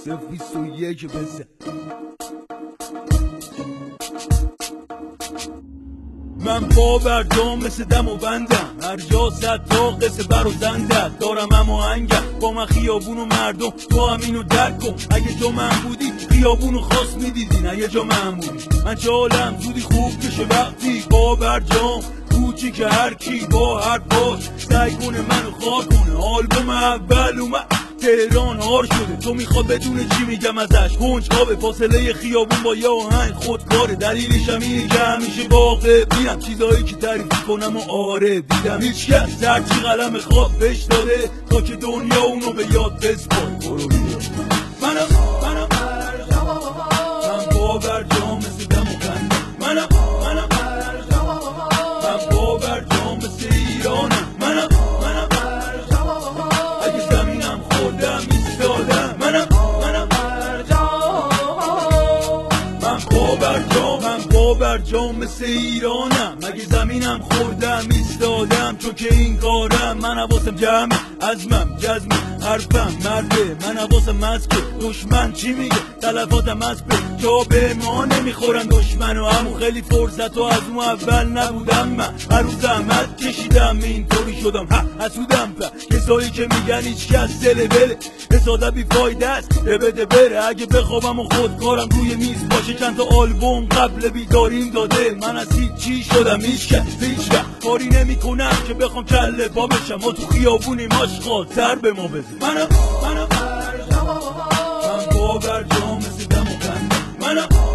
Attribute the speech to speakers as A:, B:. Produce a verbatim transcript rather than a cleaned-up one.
A: صفر بیست و یک بزن. من باورجام مثل دم و بندم، هر جا صد تا قصه بر و زندت دارم اما انگم با من خیابون و مردم، تو هم اینو درک کن. اگه جا من بودی خیابونو خاص میدیدی، نه یه جا من بودی. من چالم زودی خوب کشه وقتی باورجام کوچی که هر کی با هر باش سعی کنه منو خوار کنه. آلبوم اول اومد تهران هار شده، تو میخواد بدون چی میگم ازش کنجکاوه. فاصله خیابون با یه آهنگ خودکاره، دلیلش هم اینه که همیشه واقع بینم چیزایی که تعریف کنم و آره دیدم. هیچ کس هرچی قلم خواب بهش داده تا که دنیا اونو به یاد بسپاره. برو بیا منم منم من باورجام مثل دم و بندم، منم منم من باورجام مثل ایرانم، منم منم اگه زمینم خوردم ایستادم، منم منم من باورجام من باورجام مثل ایرانم، اگه زمینم خوردم ایستادم. چون که این کارم من حواسم جمعه، عزمم جزمه حرفم مرده، من حواسم مسکه دشمن چی میگه تلفاتم مسکه جا به ما نمیخورن دشمن. و همون خیلی فرصت و از اون اول نبودم، من هر روز زحمت کشیدم اینطوری شدم ها حسودم په کسایی که میگن هیچ کس دل بله حساده بی فایده است بده بره. اگه بخوابم و خودکارم روی میز باشه چند تا آلبوم قبل بیداریم داده، من از هیچ چی شدم هیچ کس هیچ وقت کاری نمی کنم که بخوام کله پا بشم و تو خیابونی ماشقال سر به ما بزن. منم منم من باورجام مثل دم و بندم، منم